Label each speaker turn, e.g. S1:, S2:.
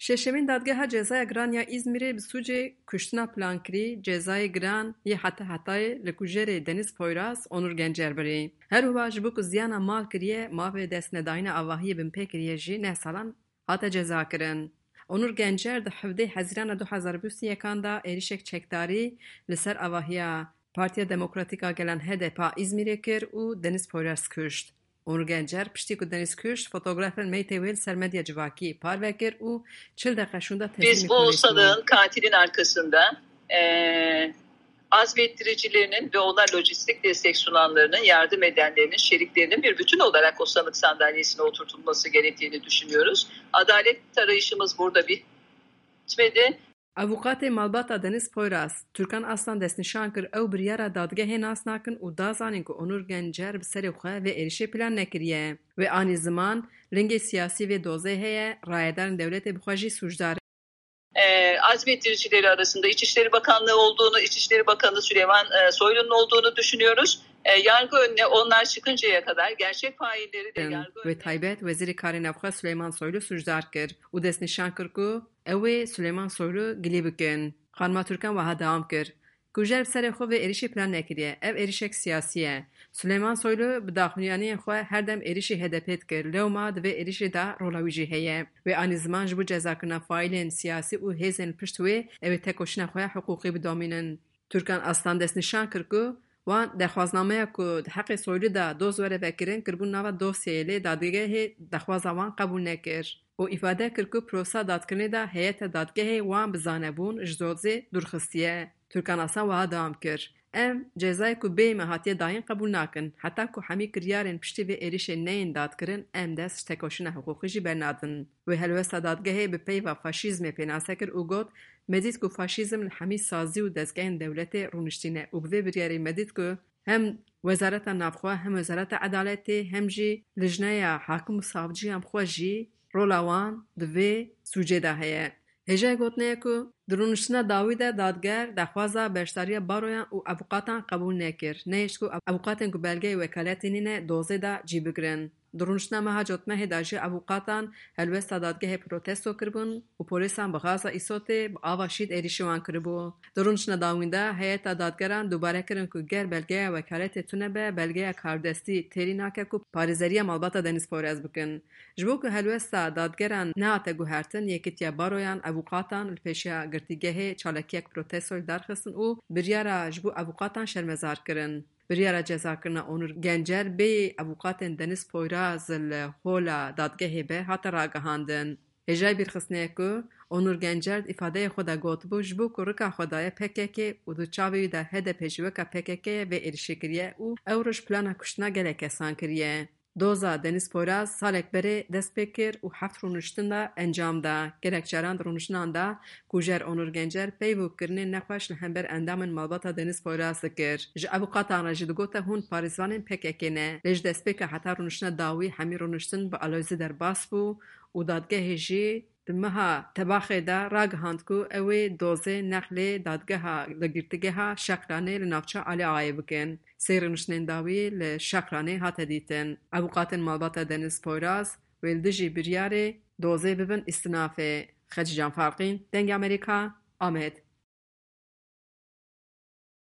S1: Şeşemîn dadgeha cezaya giran ya İzmîrê bi sûcê kuştina plankirî cezayê giran yê hetayê li kujerê Deniz Poyraz Onur Gencer birî. Herûva ji bo ku ziyana mal kiriye, mavê destnedayîna avahiyê bin pêkiriye jî neh salan hate cezakirin. Onur Gencer di hevdê Hezîrana 2021 da êrişek çekdarî li ser avahiya Partiya Demokratîk a Gelan HDP İzmîrê kir û Deniz Poyraz kuşt. Onur Gencer piştî ku Deniz kuşt, fotoğrafên meytê wê li ser medya civakî parve kir û 40 deqe şûnda teslimî
S2: Biz bu sanığın katilin arkasında azmettiricilerinin ve ona lojistik destek sunanlarının, yardım edenlerinin, şeriklerinin bir bütün olarak o sanık sandalyesine oturtulması gerektiğini düşünüyoruz. Adalet arayışımız burada bitmedi.
S1: Avukatê malbata Deniz Poyraz, Türkan Aslan destnîşan kir ew biryara dadgehê nas nakin û da zanîn ku Onur Gencer bi serê xwe vê êrişê plan nekiriye. Wê anî ziman lingê siyasî vê dozê heye, rayedarên dewletê bi xwe jî sûcdar
S2: azmettiricileri arasında İçişleri Bakanlığı olduğunu, İçişleri Bakanı Süleyman Soylu'nun olduğunu düşünüyoruz. Yargı önüne onlar çıkıncaya kadar gerçek failleri de yargı önüne...
S1: Ve taybet Wezîrê Karê Navxwe Süleyman Soylu sûcdar kir û destnîşan kir ku ew ê Süleyman Soylu gilî bikin. Xanima Türkan wiha dewam kir. Kujer bi serê xwe vê êrişê plan nekiriye. Ev êrişek siyasî ye. Süleyman Soylu bi daxuyaniyên xwe her dem êrişî HDP dikir. Lewma di vê êrişê de rola wî jî heye. Wê anî ziman ji bo cezakirina faîlên siyasî û hêzên li pişt wê ew ê tekoşîna xwe hiqûqî bidomînin. Türkan Aslan destnîşan kir ku wan dexwaznameya ku di heqê Soylu da doz were vekirin kirbûn nava dosyayê lê dadgehê dexwaza wan qebûl nekir. û îfade kir ku prosa dadkirinê de heyeta dadgehê wan bi zanebûn ji dozê dûrxistiye. Türkan Aslan wiha dewam kir. Em cezayê ku bêyî me hatiye dayîn qebûl nakin. Heta ku hemî kiryarên piştî vê êrişê neyên dadkirin, em dest ji tekoşîna hiqûqî jî bernadin. Wê helwesta dadgehê bi peyva faşîzmê pênase kir û got medît ku faşîzm li hemî sazî û dezgehên dewletê rûniştîne û bi vê biryarî medît ku hem Wezareta Navxwe hem Wezareta Edaletê hem jî lijneya hakim û savcıyan xwe jî rola wan di vê sûcê de heye. Hêja gotinê ku di rûniştina dawî de dadger daxwaza beşdariya baroyan û avukatan qebûl nekir. Nehêşt ku avukatên ku belgeyê wekaletê nîne dozê de cî bigirin. Di rûniştina meha cotmehê de jî avukatan helwesta dadgehê protesto kiribûn û polîsan bi gaza îsotê bi ava şîd êrişî wan kiribû. Di rûniştina dawîn de heyeta dadgeran dubare kirin ku ger belgeya wekaletê tune be belgeya kardestî têrî nake ku parêzeriya malbata Deniz Poyraz bikin. Ji bo ku helwesta dadgeran nehate guhertin, yekîtiya baroyan avukatan li pêşiya girtîgehê çalakiyek protestoyê darxistin û biryara ji bo avukatan şermezar kirin. Biryara cezakirina Onur Gencer bêyî avukatên Deniz Poyraz li hola dadgehê be hate ragihandin. Hêjayê bîrxistinê ku Onur Gencer îfadeyê xwe de gotibû ji bo ku rika xwe daye PKK û di çavê wî de HDP ji weka PKKyê vê êrişê kiriye û ew roj plana kuştina gelek kesan kiriye. Doza Deniz Poyraz salek berê dest pê kir û heft rûniştin de encam da. Gelek caran di rûniştinan de kujer Onur Gencer peyv û kirinên nexweş li hember endamên malbata Deniz Poyraz dikir. Ji avukatan re jî digote hûn parêzvanên PKK ne. Lê ji destpêka heta rûniştina dawî hemî rûniştin bi alozî derbas bû û dadgehê jî di meha tebaxê de ragihand ku ew ê dozê nexlê dadgeha li girtîgeha Şekranê li navçeya Alî Agayê bikin. Sê rûniştinên dawî li Şekranê hate dîtin. Avukatên malbata Deniz Poyraz wê li dijî biryarê dozê bibin îstinafê. Xeci Canfarqîn, Dengê Amerîka, Amed.